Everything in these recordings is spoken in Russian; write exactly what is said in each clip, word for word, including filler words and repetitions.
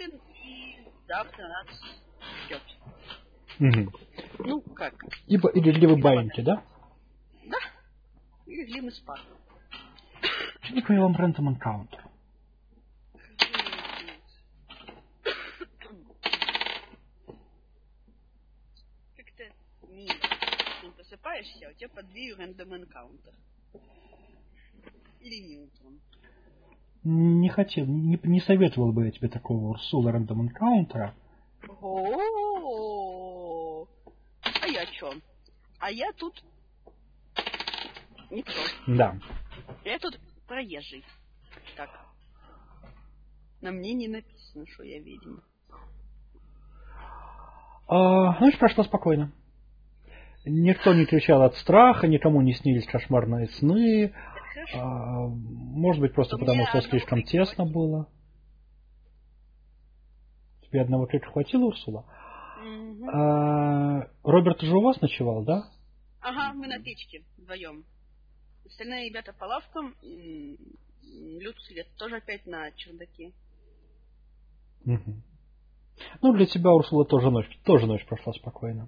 Дюрин и завтра нас ждет. Угу. Ну, как? Ибо, или вы баинте, да? Да. И легли мы спать. Сколько я вам random encounter? Как-то мило. Ты просыпаешься, а у тебя под дверью random encounter. Или не утром. Не хотел, не, не советовал бы я тебе такого Урсула random encounter. О-о-о. А я чё? А я тут никто. Да. Я тут проезжий. Так. На мне не написано, что я ведьма. А, ночь прошла спокойно. Никто не кричал от страха, никому не снились кошмарные сны. А, может быть, просто потому, что слишком тесно было. Тебе одного крика хватило, Урсула? Угу. А, Роберт уже у вас ночевал, да? Ага, мы на печке вдвоем. Остальные ребята по лавкам. Люцилет тоже опять на чердаке. Угу. Ну, для тебя, Урсула, тоже ночь, тоже ночь прошла спокойно.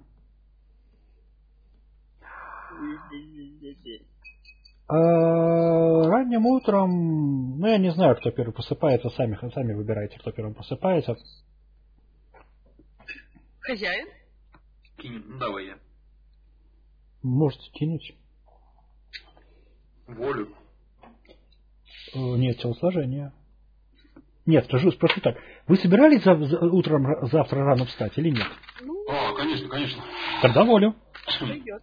А, ранним утром, ну, я не знаю, кто первый просыпается, сами, сами выбирайте, кто первым просыпается. Хозяин? Кинь, ну давай я. Можете кинуть. Волю. Э, нет, телосложение. Нет, скажу, спрошу так. Вы собирались за, за, утром завтра рано встать или нет? Ну, А, конечно, конечно. Тогда волю. пойдет.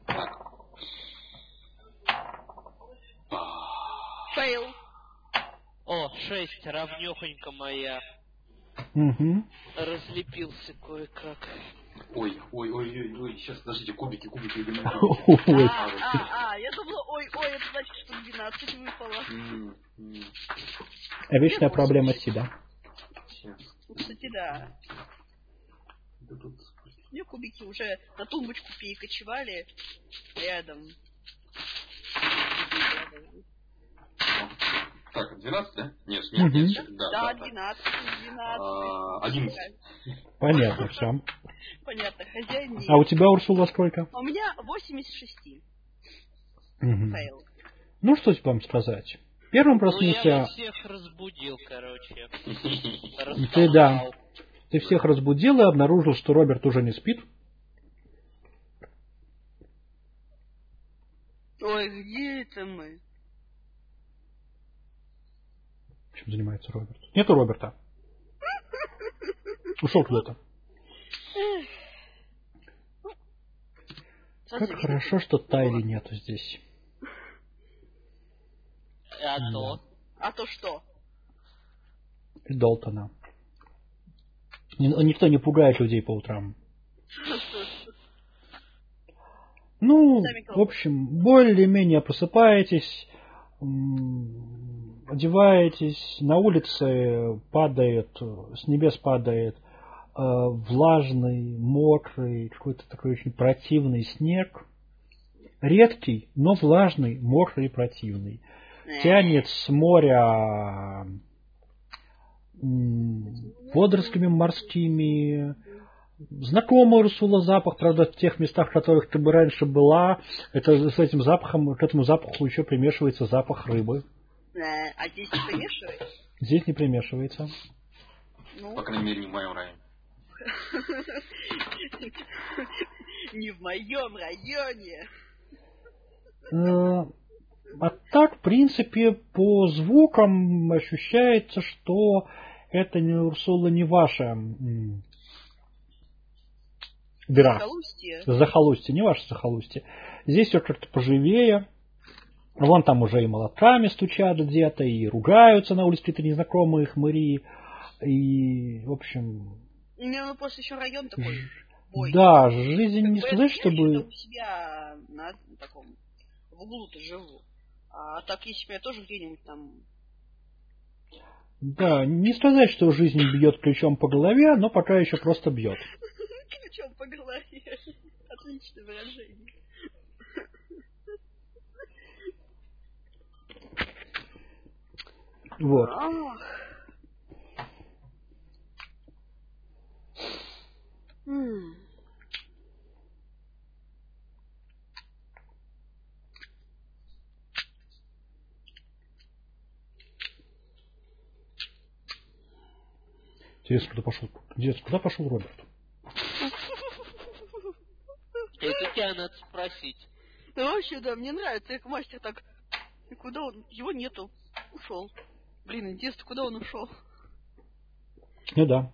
Фейл. О, шесть, равнёхонько моя. Угу. Разлепился кое-как. Ой, ой, ой, ой, ой, сейчас, подождите, кубики, кубики, кубики. Ой. А, а, а, я думала, ой, ой, это значит, что двенадцать выпало. Вечная проблема Си, да? Ну, кстати, да. У меня кубики уже на тумбочку перекочевали рядом. Так, двенадцать, да? Нет, нет, нет, нет. Да, Да, да, двенадцать, двенадцать. А, одиннадцать. Понятно, все. Понятно, хозяин нет. А у тебя, Урсула, сколько? А у меня восемьдесят шесть. Угу. Фейл. Ну, что вам сказать? Первым Ну, я проснулся... вас всех разбудил, короче. Ты, да. Ты всех разбудил и обнаружил, что Роберт уже не спит. Ой, где это мы? Чем занимается Роберт? Нету Роберта. Ушел куда-то. Как хорошо, что Тайли нету здесь. А то? А то что? И Долтона. Никто не пугает людей по утрам. Ну, в общем, более-менее просыпаетесь, одеваетесь, на улице падает, с небес падает э, влажный, мокрый, какой-то такой очень противный снег. Редкий, но влажный, мокрый и противный. Тянет с моря водорослями морскими. Знакомый Урсула запах, правда, в тех местах, в которых ты бы раньше была, это с этим запахом, к этому запаху еще примешивается запах рыбы. А здесь не примешивается? Здесь не примешивается. Ну. По крайней мере, не в моем районе. Не в моем районе. А так, в принципе, по звукам ощущается, что это не Урсула, не ваша дыра. Захолустье. Захолустье, не ваше захолустье. Здесь все как-то поживее. Вон там уже и молотками стучат где-то, и ругаются на улице какие-то незнакомые хмыри. И, в общем... У меня ну, просто еще район такой. Бой. Да, жизнь как не сказать, чтобы... Я у себя на таком в углу-то живу. А так, если бы я тоже где-нибудь там... Да, не сказать, что жизнь бьет ключом по голове, но пока еще просто бьет. Ключом по голове. Отличное выражение. Вот. Интересно, куда пошел? Интересно, куда пошел Роберт? Это тебя надо спросить. Ну вообще, да, мне нравится, как мастер так... И куда он? Его нету. Ушел. Блин, интересно, куда он ушел? Ну да.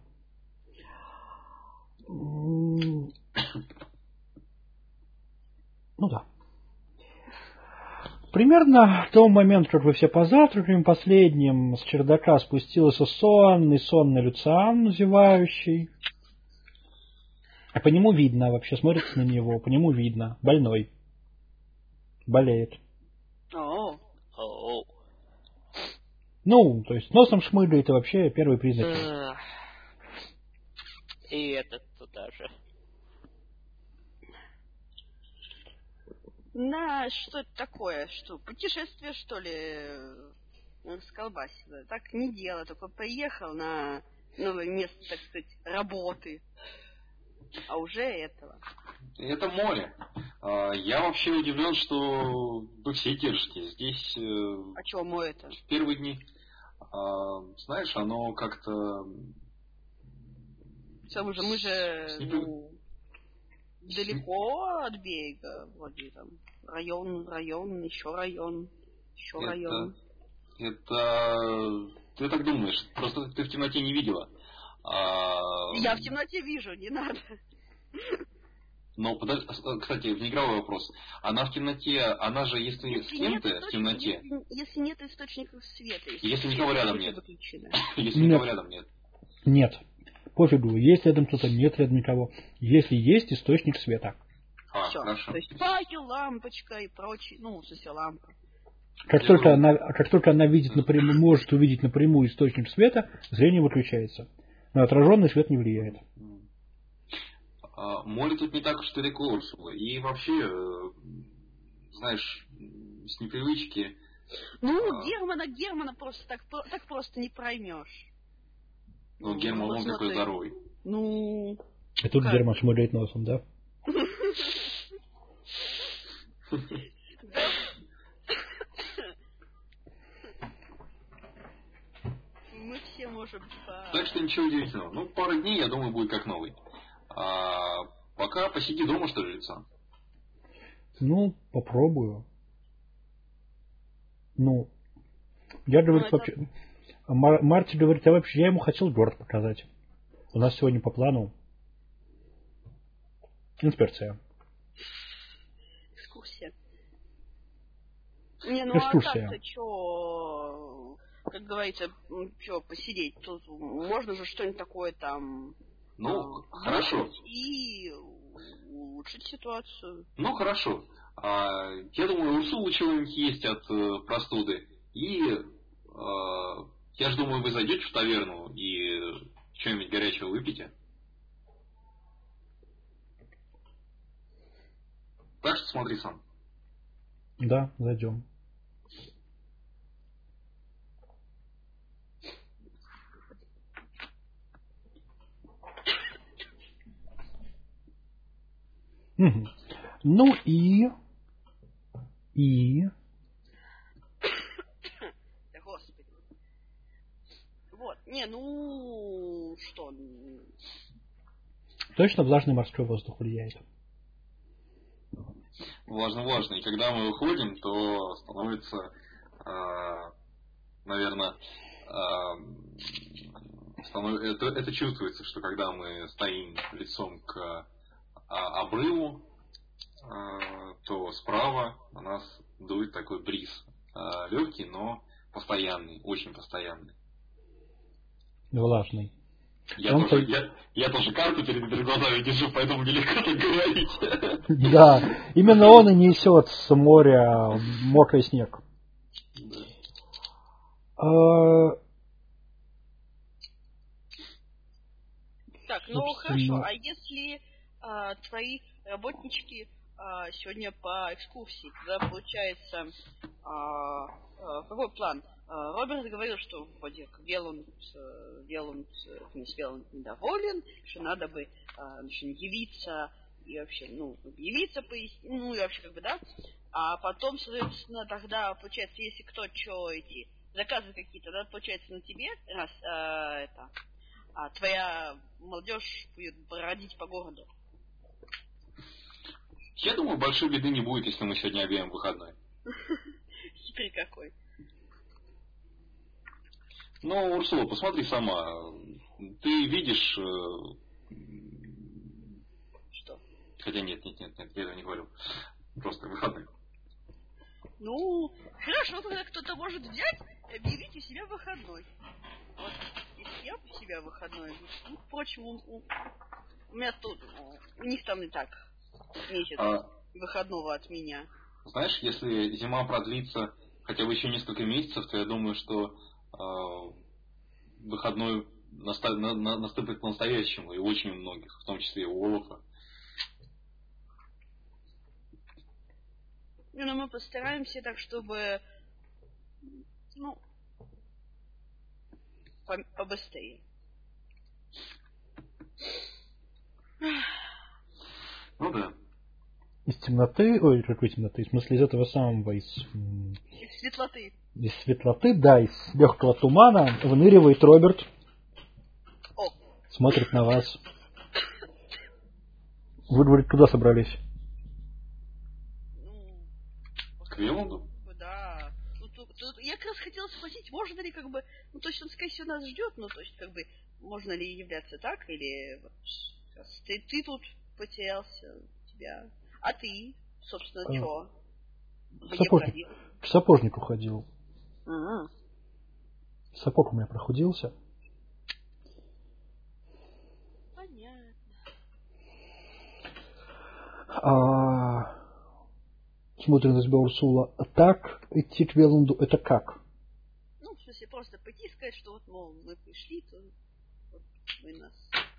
Ну да. Примерно в том момент, как вы все позавтракали, последним с чердака спустился сонный, сонный Люциан, зевающий. А по нему видно, вообще смотрится на него, по нему видно. Больной. Болеет. О, Оу. Ну, то есть носом шмыгает, и вообще первый признак. Ах. И этот туда же. на что это такое? Что, путешествие, что ли, э, расколбасило? Так не дело, только приехал на новое место, так сказать, работы. А уже этого. Это море. А, Я вообще удивлен, что вы все держите. Здесь э, А чего море-то? в первые дни, а, знаешь, оно как-то... Все, мы же, мы же С непри- ну, далеко от берега, вроде там район, район, еще район, еще Это, район. это... Ты так думаешь, просто ты в темноте не видела. А, Я в темноте вижу, не надо. Но, подож- кстати, внеигровой вопрос. Она в темноте, она же, если, с нет кем-то в источников- темноте, если, если нет источников света, Если никого рядом свет нет. выключено. если Нет. никого рядом нет. Нет. Пофигу, есть рядом кто-то, нет рядом никого. Если есть источник света. А, Все. хорошо. То есть факел, лампочка и прочее, ну, в смысле лампа. Как Я только, думаю- она, как только она видит напрямую, может увидеть напрямую источник света, зрение выключается. На отраженный свет не влияет. А, море тут не так уж далеко, Урсула. И вообще, э, знаешь, с непривычки... Ну, А. Германа, Германа просто так, про- так просто не проймешь. Ну, Герман, он такой посмотри. здоровый. Ну, И тут Как? Герман шмыгает носом, да? мы все можем... по- Так что ничего удивительного. Ну, пару дней, я думаю, будет как новый. А пока посиди дома, что ли, лица. Ну, попробую. Ну, я говорю, это- вообще... а Мар- Марти говорит, а вообще я ему хотел город показать. У нас сегодня по плану инспекция. Экскурсия. Не, ну Экскурсия. а так-то чё, как говорится, что посидеть? Тут можно же что-нибудь такое там... Ну, а, хорошо. выбрать и улучшить ситуацию. Ну, хорошо. А, я думаю, у Урсулы чего-нибудь есть от э, простуды. И э, я же думаю, вы зайдете в таверну и что-нибудь горячего выпьете. Так что смотри сам. Да, зайдем. Мгм. Ну и... И... Да, господи. Вот, не, ну, что, м, Точно влажный морской воздух влияет. Важно, важно. И когда мы выходим, то становится, наверное, это, это чувствуется, что когда мы стоим лицом к а, обрыву, а, то справа у нас дует такой бриз. А, легкий, но постоянный, очень постоянный. Влажный. Я, Он тоже, по- я, я тоже карту перед, перед глазами держу, поэтому нелегко так говорить. Да, именно он и несет с моря мокрый снег. А, Так, ну Собственно. хорошо, а если а, твои работнички а, сегодня по экскурсии, тогда получается, а, а, какой план? А, Роберт говорил, что вроде как Веланд, э, Веланд, э, в смысле, Веланд недоволен, что надо бы а, в общем, явиться и вообще, ну, явиться, пояснить, ну и вообще как бы, да, а потом, соответственно, тогда, получается, если кто что эти заказы какие-то, да, получается, на тебе, раз, а, это, а твоя молодежь будет бродить по городу. Я думаю, большой беды не будет, если мы сегодня объявим выходной. Хитрый какой. Ну, Урсула, посмотри сама. Ты видишь... э, Что? Хотя нет, нет, нет, нет, я этого не говорю. Просто выходной. Ну, хорошо, когда кто-то может взять и объявить у себя выходной. Вот, если я у себя выходной, ну, впрочем, у, у, у меня тут, у них там и так месяц А, выходного от меня. знаешь, если зима продлится хотя бы еще несколько месяцев, то я думаю, что э, выходной наста- на- на- наступит по-настоящему, и очень у многих, в том числе и у Олафа. Ну, но мы постараемся так, чтобы, ну, по- побыстрее. Ну да. Из темноты, ой, какой темноты, в смысле из этого самого, из, м, Из светлоты. из светлоты, да, из легкого тумана выныривает Роберт, О, смотрит на вас. Вы, говорит, куда собрались? ну, К Веланду? да. Ну, тут, тут я как раз хотела спросить, можно ли как бы, ну, то есть он, скорее всего, нас ждет, ну, то есть, как бы, можно ли являться так, или вот, раз ты, ты тут потерялся, тебя, а ты, собственно, А, чё? Где сапожник. ходил? К сапожнику ходил. Ага. Сапог у меня прохудился. Понятно. А... Смотрит на тебя Урсула. Так идти к Веланду, это как? Ну, в смысле, просто пойти сказать, что вот, мол, мы пришли, то вот вы нас...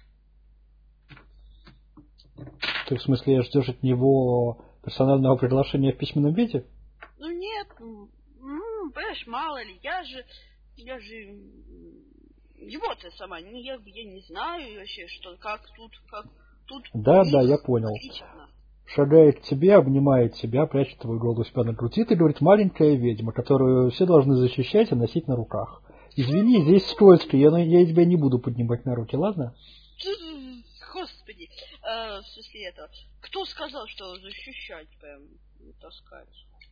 Ты в смысле ждешь от него персонального приглашения в письменном виде? Ну, нет, ну, ну, понимаешь, мало ли, я же, я же, м, его-то сама, не, я, я не знаю вообще, что, как тут, как тут... Да, у них да, я понял. отлично. Шагает к тебе, обнимает тебя, прячет твою голову у себя на груди и говорит: маленькая ведьма, которую все должны защищать и носить на руках. Извини, здесь скользко, я, я тебя не буду поднимать на руки, ладно? Господи, э, в смысле это, кто сказал, что защищать прям, таскать?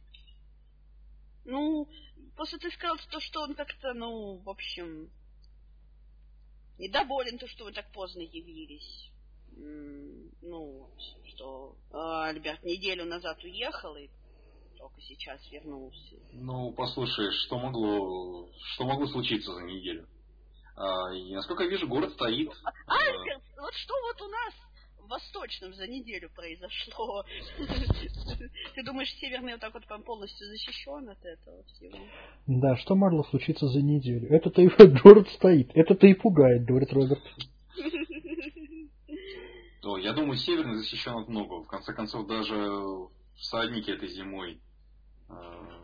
Ну, просто ты сказал то, что он как-то, ну, в общем, недоволен, то, что вы так поздно явились. М, Ну, что э, Альберт неделю назад уехал и только сейчас вернулся. Ну, послушай, что могло, что могло случиться за неделю? А, и, насколько я вижу, город стоит. Альберт, вот что вот у нас в Восточном за неделю произошло? Ты думаешь, Северный вот так вот прям полностью защищен от этого всего? Да, что могло случиться за неделю? Это-то и город стоит, это-то и пугает, говорит Роберт. То, я думаю, Северный защищен от многого. В конце концов, даже всадники этой зимой э,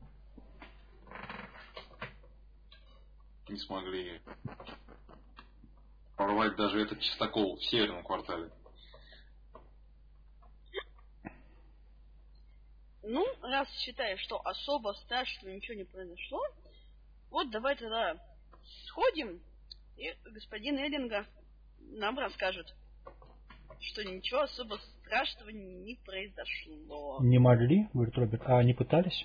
не смогли прорвать даже этот чистокол в северном квартале. Ну, раз считаешь, что особо страшного ничего не произошло, вот давай тогда сходим, и господин Эллинга нам расскажет, что ничего особо страшного не произошло. Не могли, говорит Роберт, а они пытались?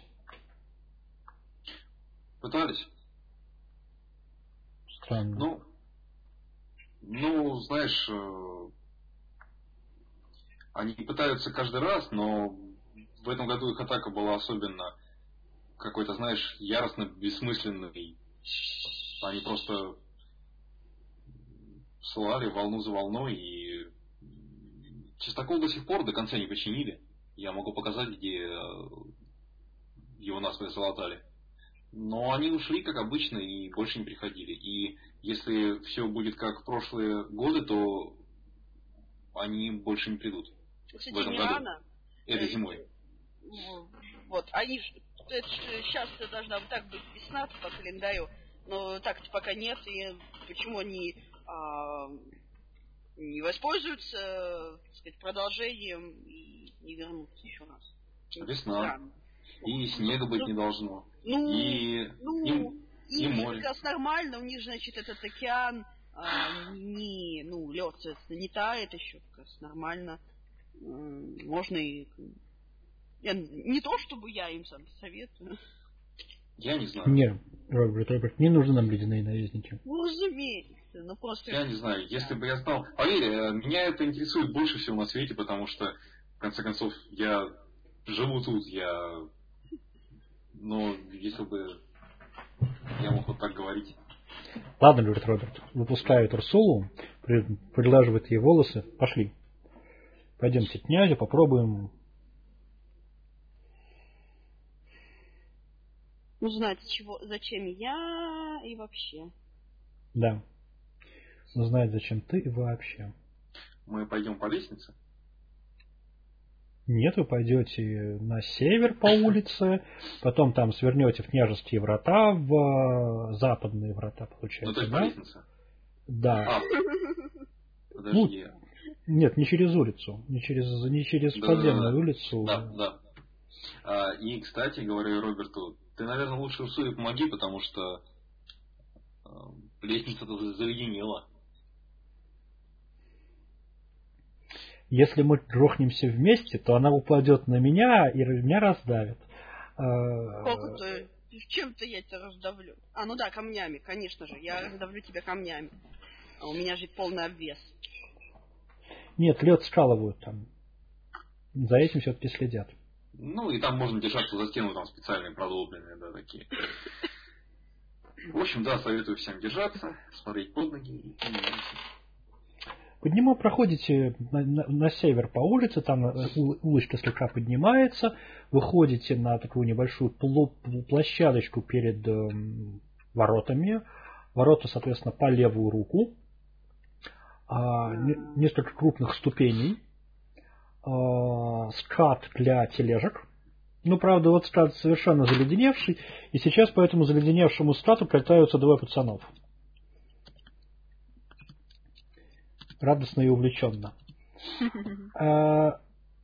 Пытались? Странно. Ну, ну, знаешь, э, они пытаются каждый раз, но в этом году их атака была особенно какой-то, знаешь, яростно бессмысленной. Они просто ссылали волну за волной, и чистокол до сих пор до конца не починили. Я могу показать, где его насмерть залатали. Но они ушли, как обычно, и больше не приходили. И если все будет как в прошлые годы, то они больше не придут. Кстати, в этом не году. рано. Этой зимой. Вот, они ж, это ж сейчас должна вот так быть весна по календарю, но так-то пока нет, и почему они а, не воспользуются, так сказать, продолжением и не вернутся еще раз. Весна. Странно. И снега быть ну, не должно. Ну, и, ну, и, и им море. как раз нормально, у них, значит, этот океан а, не, ну, лед, соответственно, не тает еще, как раз нормально. М, Можно и... Я, не то, чтобы я им сам советую. Я не знаю. Не, Роберт, Роберт, не нужны нам ледяные наездники. Ну, разумеется, ну просто... Я не знаю, если бы я знал... Поверь, э, меня это интересует больше всего на свете, потому что, в конце концов, я живу тут, я... Но если бы я мог вот так говорить... Ладно, говорит Роберт, выпускает Урсулу, при- приглаживает ей волосы. Пошли. Пойдемте к князю, попробуем. Узнать, чего, зачем я и вообще. Да. Узнать, зачем ты и вообще. Мы пойдем по лестнице? Нет, вы пойдете на север по улице, потом там свернете в княжеские врата, в западные врата, Ну, получается, то есть по да? лестнице? Да. А, подожди. Нет, не через улицу, не через, не через Да, подземную да, да. улицу. Да, да. А, и, кстати, говорю Роберту, ты, наверное, лучше Урсуле помоги, потому что э, лестница-то заледенела. Если мы грохнемся вместе, то она упадет на меня и меня раздавит. Сколько-то, чем-то я тебя раздавлю. А, ну да, камнями, конечно же. Я раздавлю тебя камнями. А у меня же полный обвес. Нет, лед скалывают там. За этим все-таки следят. Ну, и там можно держаться за стену, там специальные продолбленные, да, такие. В общем, да, советую всем держаться, смотреть под ноги и подниматься. Подниму, проходите на, на, на север по улице, там у- улочка слегка поднимается, выходите на такую небольшую пло- площадочку перед эм, воротами. Ворота, соответственно, по левую руку. А, не- несколько крупных ступеней. А, скат для тележек. Ну, правда, вот скат совершенно заледеневший, и сейчас по этому заледеневшему скату катаются двое пацанов. Радостно и увлеченно. А,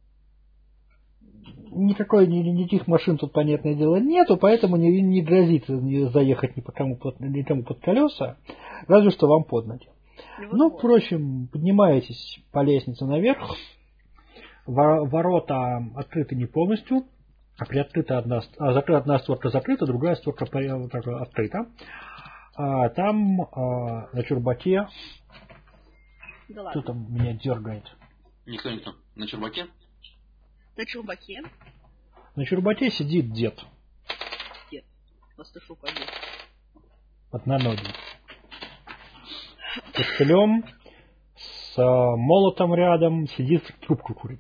никакой, ни- никаких машин тут, понятное дело, нету, поэтому не, не грозит заехать ни по кому под, никому под колеса, разве что вам под ноги. Ну, впрочем, поднимаетесь по лестнице наверх. Во- Ворота открыты не полностью. А приоткрыта одна, а, закрыта одна створка закрыта, другая створка при- так, открыта. А, там а, на чурбаке. Да Кто ладно. там меня дергает? Никто, никто. На чурбаке? На чурбаке? На чурбаке сидит дед. Дед. Пастушу пойдет. Одноногий. С костылем, с а, молотом рядом, сидит, трубку курит.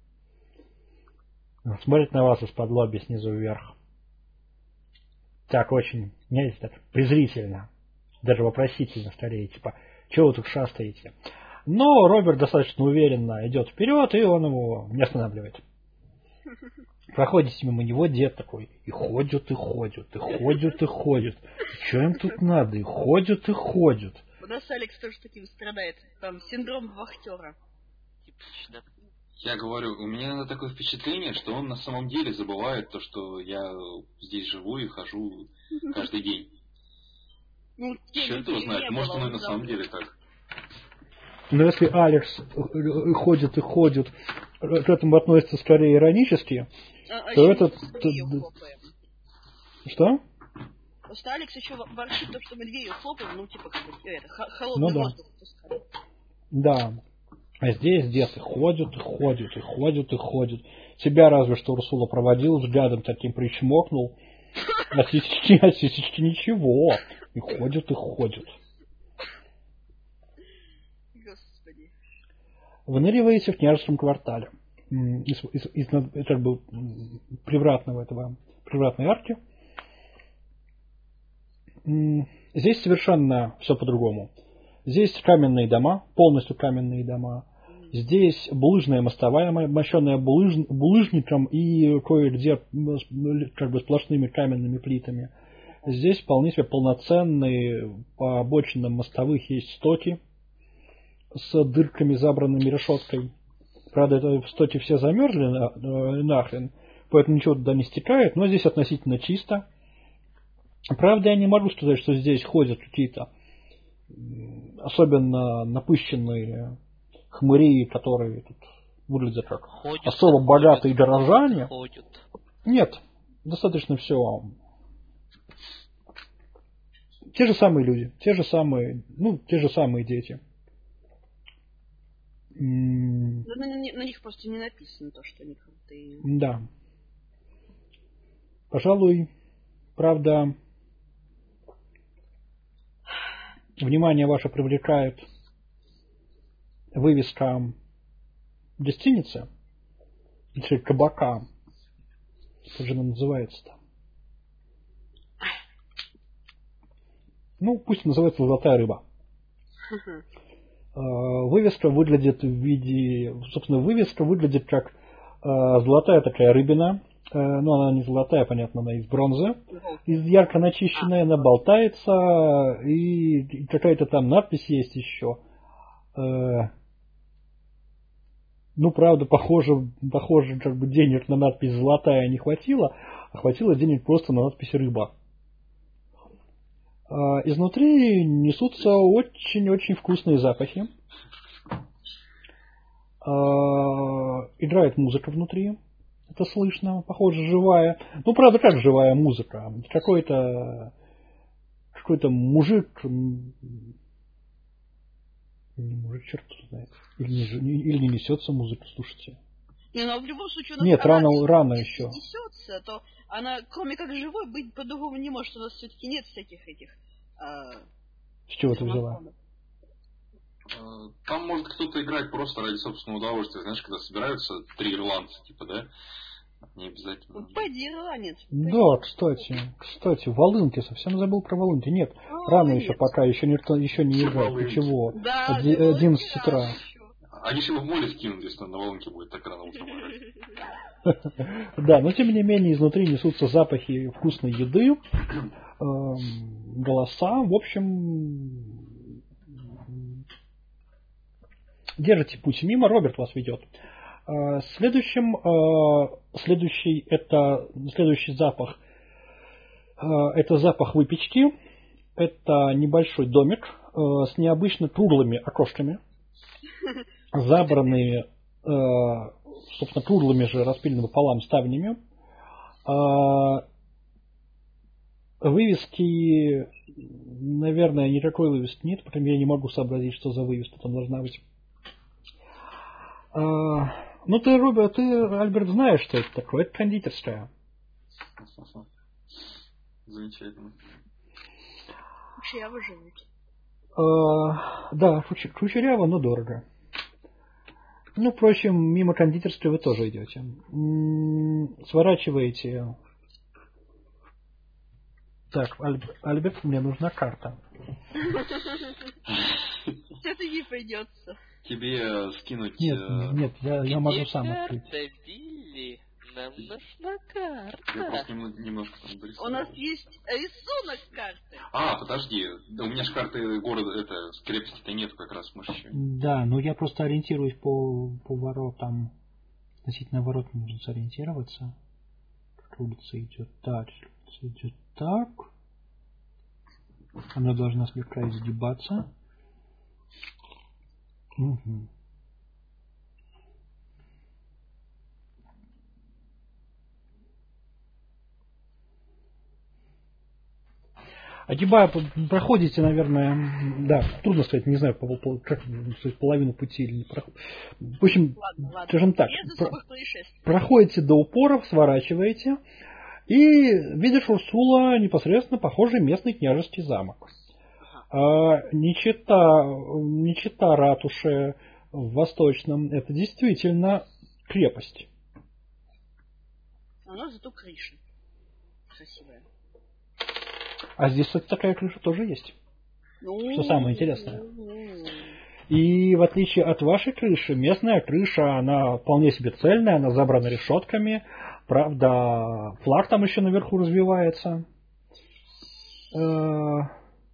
Смотрит на вас из-под лоби снизу вверх. Так очень, знаете, так презрительно. Даже вопросительно скорее, типа, чего вы тут шастаете? Но Роберт достаточно уверенно идет вперед, и он его не останавливает. Проходите мимо него, дед такой, и ходят, и ходят, и ходят, и ходят. Что им тут надо? И ходят, и ходят. У нас Алекс тоже таким страдает. Там синдром вахтера. Типично. Я говорю, у меня иногда такое впечатление, что он на самом деле забывает то, что я здесь живу и хожу каждый день. Ну, Черт его знает, может оно и на самом деле так. Но если Алекс ходит и ходит, к этому относится скорее иронически, А, а то еще этот... мы дверью хлопаем. Что? Просто Алекс еще ворчит то, что мы дверью хлопаем, ну, типа, как бы, это, х- холодный Ну да. воздух пускаем. Да. А здесь дед и ходит, и ходит, и ходит, и ходит. Тебя разве что Урсула проводил взглядом таким, причмокнул. А сисечки, а сисечки ничего. И ходит, и ходит. Господи. Выныриваете в княжеском квартале. М, Из, из- из над- как бы м, привратного этого, привратной арки. М, Здесь совершенно все по-другому. Здесь каменные дома, полностью каменные дома. Здесь булыжная мостовая, мощенная булыж- булыжником и кое-где м, с- как бы сплошными каменными плитами. Здесь вполне себе полноценные по обочинам мостовых есть стоки с дырками, забранными решеткой. Правда, это стоки все замерзли на- э, нахрен, поэтому ничего туда не стекает, но здесь относительно чисто. Правда, я не могу сказать, что здесь ходят какие-то особенно напыщенные хмыри, которые тут выглядят как Ходят, особо богатые горожане. ходят. Нет, достаточно все. Те же самые люди, те же самые, ну, те же самые дети. М, Да на, на- на них просто не написано то, что они крутые. Да. Пожалуй, правда, внимание ваше привлекает вывеска гостиницы, или кабака. Как же она называется-то? Ну, пусть называется «Золотая рыба». Мгм. Э, Вывеска выглядит в виде... Собственно, вывеска выглядит как э, золотая такая рыбина. Э, Ну, она не золотая, понятно, она из бронзы. Из ярко начищенной, она болтается, и и какая-то там надпись есть еще. Э, Ну, правда, похоже, похоже, как бы денег на надпись «золотая» не хватило, а хватило денег просто на надпись «рыба». А изнутри несутся очень-очень вкусные запахи. А, Играет музыка внутри. Это слышно, похоже, живая. Ну, правда, как живая музыка? Какой-то какой-то мужик, м, не мужик, черт его знает. Или не, ж- не- или не несется музыка, слушайте. Не, но в любом случае у нас Нет, она рано, рано если еще. несется, то она, кроме как живой, быть по-другому не может. У нас все-таки нет всяких этих а, С чего ты взяла? граммофонов. Э, Там может кто-то играть просто ради собственного удовольствия. Знаешь, когда собираются три ирландца, типа, да? Не обязательно. Ну, пойди, ирландец. Да, кстати, кстати, волынки, совсем забыл про волынки. Нет, Ой, рано нет. еще пока, еще никто еще не Что играет. волынки? Ты чего? Да, Оди- да, одиннадцать да, утра. еще. Они же его в моле скинут, если он на волнке будет так рано утром играть. Да, но тем не менее изнутри несутся запахи вкусной еды, эм, голоса. В общем, держите путь мимо, Роберт вас ведет. Э, Следующим, э, следующий это следующий запах. э, Это запах выпечки. Это небольшой домик э, с необычно круглыми окошками, забранные, э, собственно, круглыми же распиленными пополам ставнями. А, Вывески, наверное, никакой вывески нет, потому я не могу сообразить, что за вывеска там должна быть. А, Ну, ты, Руби, ты, Альберт, знаешь, что это такое? Это кондитерская. Замечательно. Кучерявы живут. А, Да, куча- кучеряво, но дорого. Ну, впрочем, мимо кондитерской вы тоже идете. М, Сворачиваете. Так, Альб- Альберт, мне нужна карта. Все-таки придется. Тебе э, скинуть... Нет, э, нет, я, я могу Где сам карта, открыть. Билли? Нам нужна Я карта. просто немного, немножко там дорисовал. У нас есть рисунок карты. А, подожди. Да у меня же карты города, это, крепости-то нету как раз, мы ж еще... Да, но я просто ориентируюсь по, по воротам. Относительно ворот нужно сориентироваться. Как улица идет так, улица идет так. Она должна слегка изгибаться. Угу. Огибая, проходите, наверное, да, трудно сказать, не знаю, по, по- как, сказать, половину пути или не проходите. В общем, Ладно, ладно. скажем так, Без про- особых происшествий. проходите до упоров, сворачиваете, и видишь Урсула непосредственно похожий местный княжеский замок. А, не чита, не чита ратуши в Восточном, это действительно крепость. А у нас зато крыша красивая. А здесь, кстати, такая крыша тоже есть. Ну, Что самое интересное. ну, И в отличие от вашей крыши, местная крыша, она вполне себе цельная, она забрана решетками. Правда, флаг там еще наверху развивается. Э,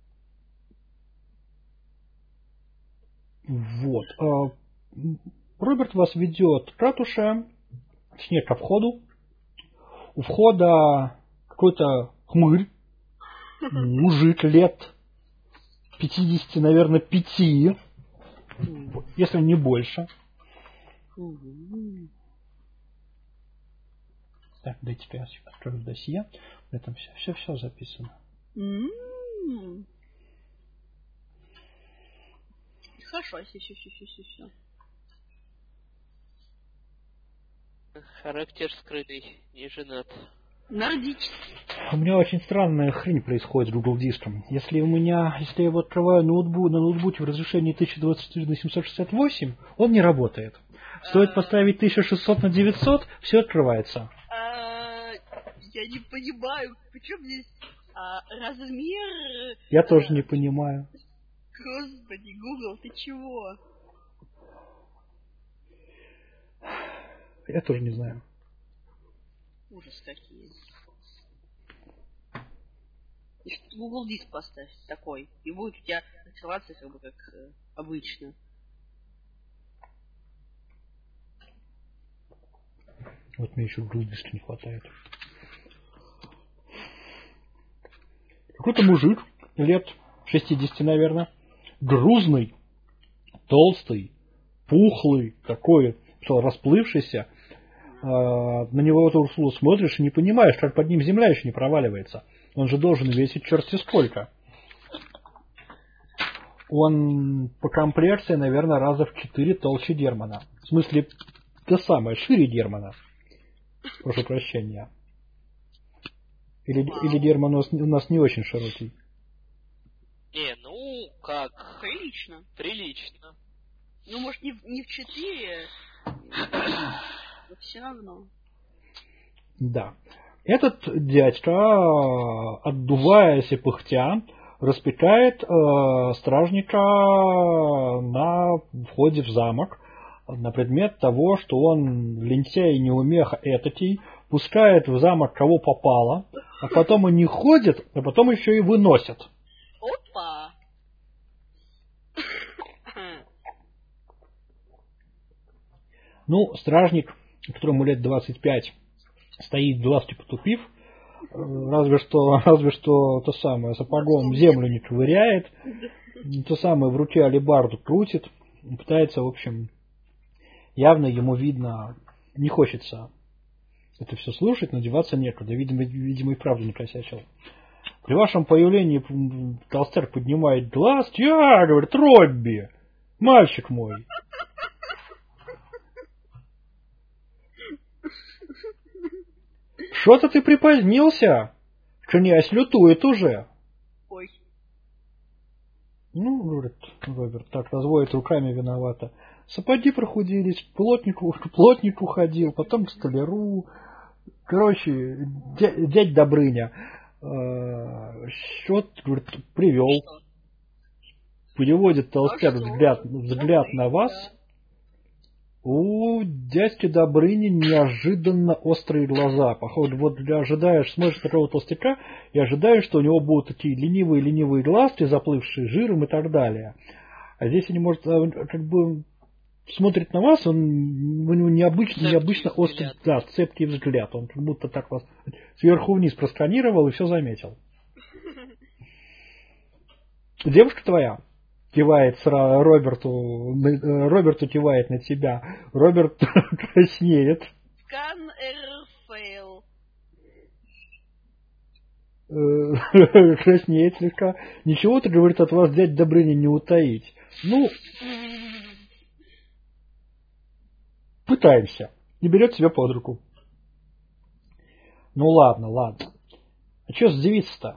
Вот. Э, Роберт вас ведет к ратуше, точнее, ко входу. У входа какой-то хмырь, мужик лет пятидесяти, наверное, пяти, если не больше. Так, дайте пять открою досье. В этом все, все, все записано. М-м-м. Хорошо, все, все, все, все, все, все. Характер скрытый, не женат. Нордический. У меня очень странная хрень происходит с Google диском. Если у меня, если я его открываю ноутбук, на ноутбуке в разрешении тысяча двадцать четыре на семьсот шестьдесят восемь, он не работает. Стоит поставить тысяча шестьсот на девятьсот, все открывается. А, я не понимаю, почему здесь а, размер... Я тоже не понимаю. Господи, Google, ты чего? Я тоже не знаю. Ужас какие. И что Google диск поставь такой, и будет у тебя открываться как бы как э, обычно. Вот мне еще Google диска не хватает. Какой-то мужик, лет шестидесяти, наверное, грузный, толстый, пухлый, такой, что расплывшийся. На него вот Урсулу смотришь и не понимаешь, как под ним земля еще не проваливается. Он же должен весить черти сколько. Он по комплекции, наверное, раза в четыре толще Германа. В смысле, то самое, шире Германа. Прошу прощения. Или, или Герман у нас, у нас не очень широкий. Не, ну как? Прилично. Прилично. Ну, может, не, в- не в четыре, но все равно. Да. Этот дядька, отдуваясь и пыхтя, распекает э, стражника на входе в замок на предмет того, что он лентяй, неумеха этакий, пускает в замок кого попало, а потом и не ходит, а потом еще и выносит. Опа! Ну, стражник, которому лет двадцать пять, стоит глазки потупив, разве что, разве что то самое, сапогом землю не ковыряет, то самое в руке алебарду крутит, пытается, в общем, явно ему видно, не хочется это все слушать, но деваться некуда, видимо, видимо и правда не косячил. При вашем появлении толстяк поднимает глаз, я, говорит, Робби, мальчик мой. Что-то ты припозднился. Князь лютует уже. Ой. Ну, говорит Роберт, так разводит руками виновато. Сапоги прохудились, плотнику, плотнику ходил, потом к столяру. Короче, дядь, дядь Добрыня э, счет, говорит, привел. Переводит толстяк А что? взгляд, взгляд на вас. У дядьки Добрыни неожиданно острые глаза. Походу, вот ожидаешь, смотришь такого толстяка и ожидаешь, что у него будут такие ленивые-ленивые глазки, заплывшие жиром и так далее. А здесь они, может, как бы смотрит на вас, он, у него необычно, Цепкий необычно острый, взгляд. да, цепкий взгляд. Он как будто так вас сверху вниз просканировал и все заметил. Девушка твоя кивает сразу Роберту, Роберту кивает на тебя. Роберт краснеет. Scan error fail. Э, краснеет слегка. Ничего-то, говорит, от вас дядь Добрыня не утаить. Ну, пытаемся. И берет себя под руку. Ну ладно, ладно. А что с девицей-то?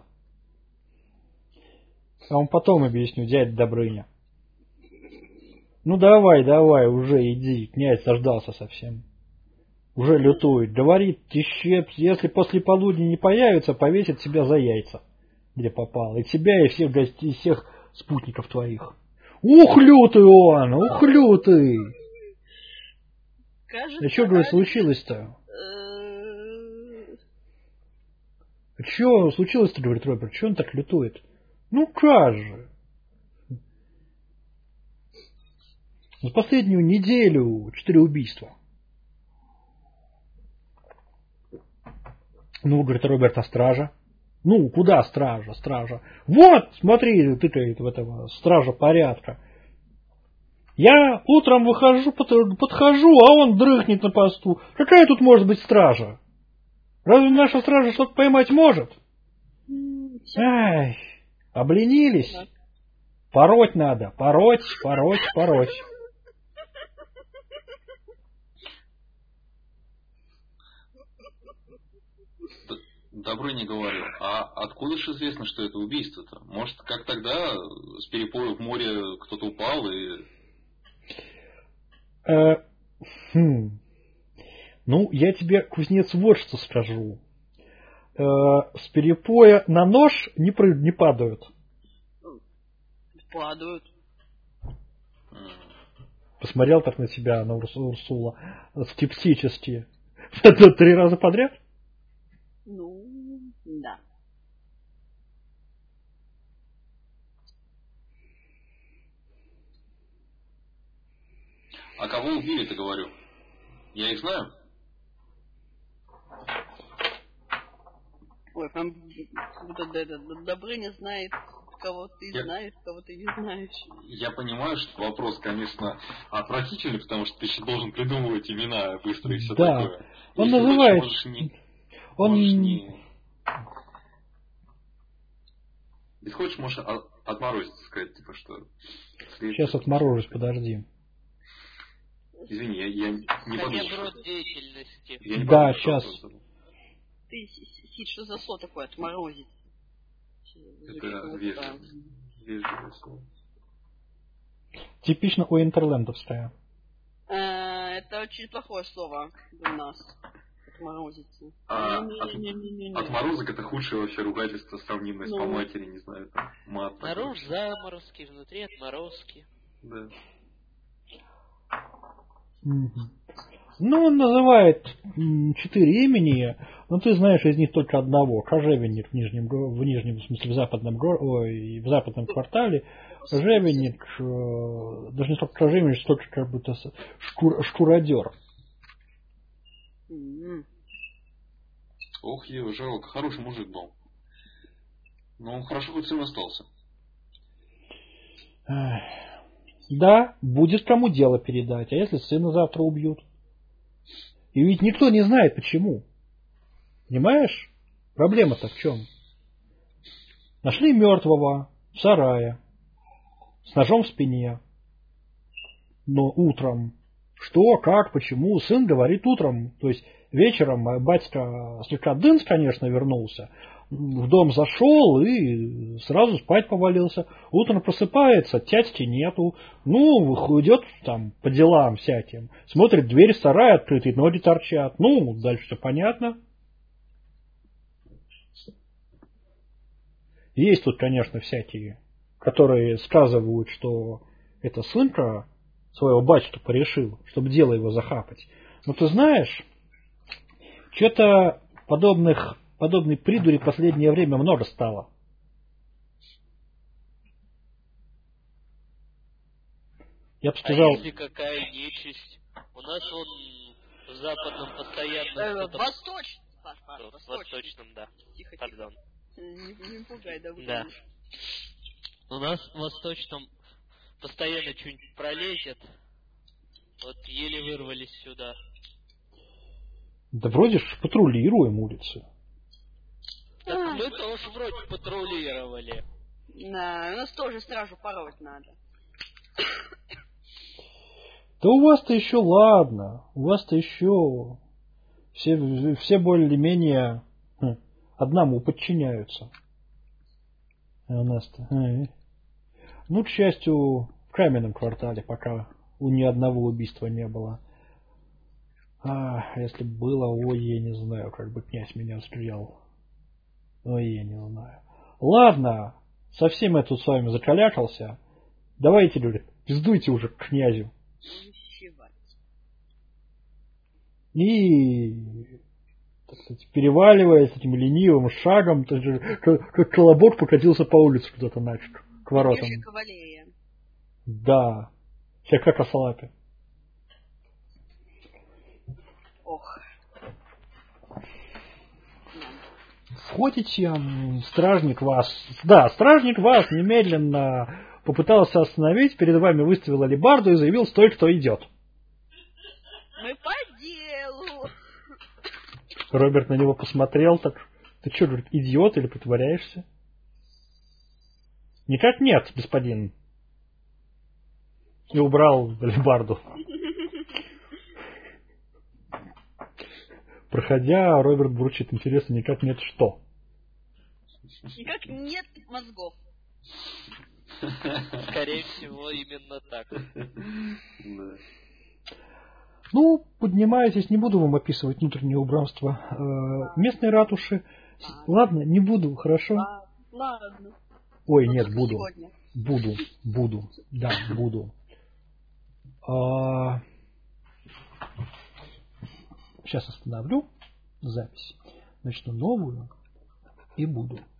Я вам потом объясню, дядя Добрыня. Ну давай, давай, уже иди. Князь заждался совсем. Уже лютует. Говорит, еще, если после полудня не появится, повесит себя за яйца. Где попало. И тебя, и всех гостей, и всех спутников твоих. Ух, лютый он! Ух, лютый! Кажется, А что, говорю, Алекс, случилось-то? э, А что случилось-то, говорит Роберт? Что он так лютует? Ну как же? За последнюю неделю четыре убийства. Ну, говорит Роберт, а стража? Ну, куда стража, стража? Вот, смотри, тыкает в этого стража порядка. Я утром выхожу, подхожу, а он дрыхнет на посту. Какая тут может быть стража? Разве наша стража что-то поймать может? Ай, обленились. Пороть надо, пороть, пороть, пороть. Добрыня говорил, а откуда же известно, что это убийство-то? Может, как тогда с перепоя в море кто-то упал и... Э, хм. Ну, я тебе, кузнец, вот что скажу. Э, с перепоя на нож не, пры... не падают. Падают. Посмотрел так на себя, на Урсула, скептически. Это три раза подряд? Ну, да. А кого убили-то, говорю? Я их знаю? Ой, прям Добрыня знает, кого ты я... знаешь, кого ты не знаешь. Я понимаю, что вопрос, конечно, отвратительный, потому что ты еще должен придумывать имена быстро и все да. такое. Он Если называет... Хочешь, можешь не... Он... Можешь не... Если хочешь, можешь от... отморозиться, сказать, типа, что... Сейчас отморожусь, подожди. Извини, я, я не подумал. Хотя род деятельности. Я не да, подумал, сейчас. Что... Ты, Сид, что за слово такое отморозить? Это вежливое, вежливое слово. Типично у интерлендовское. Это очень плохое слово для нас. Отморозиться. А, не, от, не, не, не, не. отморозок это худшее вообще ругательство, сравнимое ну. с по матери, не знаю, там, мат. Наружу заморозки, внутри отморозки. Да. Ну, он называет четыре имени, но ты знаешь из них только одного. Кожевенник в нижнем, в нижнем, в смысле, в западном, ой, в западном квартале. Кожевенник, даже не столько кожевенник, столько как будто шкур, шкуродер. Mm-hmm. Ох, его жалко, хороший мужик был. Но он хорошо хоть сын остался. Да, будет кому дело передать, а если сына завтра убьют? И ведь никто не знает почему. Понимаешь? Проблема-то в чем? Нашли мертвого в сарае с ножом в спине. Но утром. Что, как, почему? Сын говорит утром. То есть вечером батька слегка дынс, конечно, вернулся. В дом зашел и сразу спать повалился. Утром просыпается, тятьки нету. Ну, идет там по делам всяким. Смотрит, дверь сарая открытая, ноги торчат. Ну, дальше все понятно. Есть тут, конечно, всякие, которые сказывают, что это сынка своего батюшку порешил, чтобы дело его захапать. Но ты знаешь, что-то подобных, подобной придури в последнее время много стало. Я бы сказал... А если какая нечисть? У нас он в западном постоянно... Э, в восточном. Паш, Паш, в восточном. восточном, да. Тихо, Пардон. тихо. Не, не пугай, да, да. У нас в восточном постоянно что-нибудь пролезет. Вот еле вырвались сюда. Да вроде ж патрулируем улицы. Так а. мы тоже вроде патрулировали. Да, у нас тоже стражу пороть надо. Да у вас-то еще ладно. У вас-то еще все, все более-менее хм, одному подчиняются. А у нас-то... Ну, к счастью, в каменном квартале пока у ни одного убийства не было. А если бы было, ой, я не знаю, как бы князь меня стрелял. Ой, я не знаю. Ладно, совсем я тут с вами закалякался. Давайте, люди, пиздуйте уже к князю. И, так сказать, переваливаясь этим ленивым шагом, как, как колобок покатился по улице куда-то нафиг, к воротам. Да, слегка косолапе. Ох. Входите, стражник вас... Да, стражник вас немедленно попытался остановить, перед вами выставил алебарду и заявил: стой, кто идет. Мы по делу. Роберт на него посмотрел так: ты что, говорит, идиот или притворяешься? Никак нет, господин. И убрал алебарду. Проходя, Роберт бурчит: интересно, никак нет что? Никак нет мозгов. Скорее всего, именно так. Да. Ну, поднимаетесь, не буду вам описывать внутреннее убранство э, местной ратуши. Ладно, не буду, хорошо? А, ладно. Ой, Ну, нет, только буду. сегодня. Буду, буду, да, буду. А... Сейчас остановлю запись, начну новую и буду.